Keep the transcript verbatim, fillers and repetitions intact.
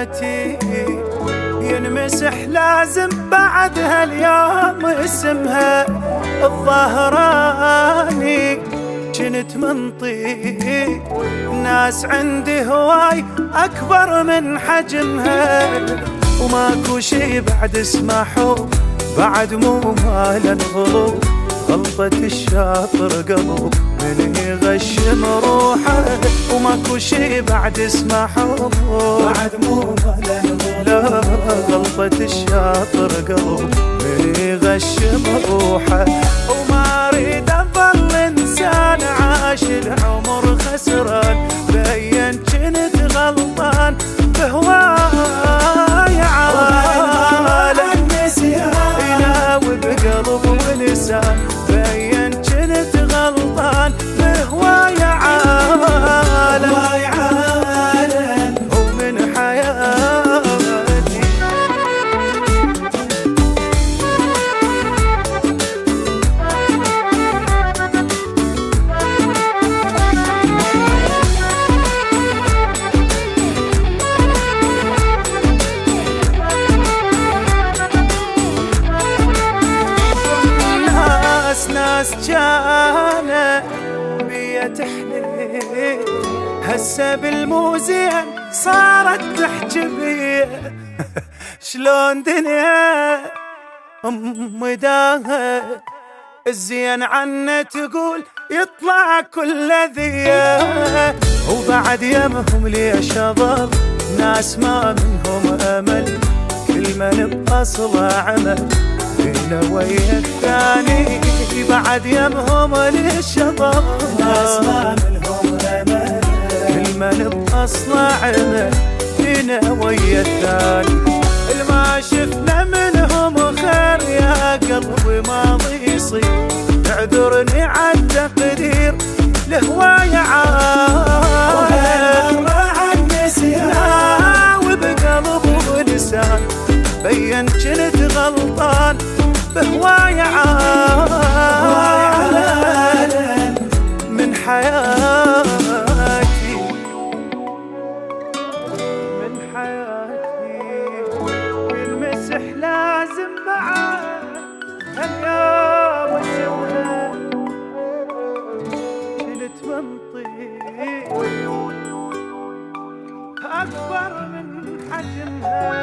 حياتي ينمسح لازم بعد هاليوم اسمها الظهراني. جنت من طيب ناس عندي هواي أكبر من حجمها، وماكو شي بعد اسمه حب بعد مو مالا غلوب. غلطة الشاطر قلب من يغشم روحه، وماكو شي بعد اسمه حب بعد مو مالا غلوب. غلطة الشاطر قلب من يغشم روحه، وما اريد اظل انسان عاش العمر خسران. بين جنت غلطان بهواي عالم يناوي بقلب ولسان. بين جنت غلطان بهواي عالم ومن حياتي. ناس جانا بيا تحلي هسه بالموزين صارت تحكي بيا. شلون دنيا ام داها الزين عنا تقول يطلع كل ذيه. وبعد يمهم ليش اظل ناس ما منهم امل، كل من باصله عمل بينا ويا الثاني. بعد يمهم ليش اظل ناس ما منهم امل، كل من باصله عمل بينا ويا الثاني. الما شفنا منهم خير يا قلبي ماضي يصير، اعذرني عالتقدير لهواية عالم ناوي بقلب ولسان. بين جنت غلطان بهواي عالم من حياتي من حياتي. بالمسح لازم بعد هاليوم اسمها جنت من طيب أكبر من حجمها.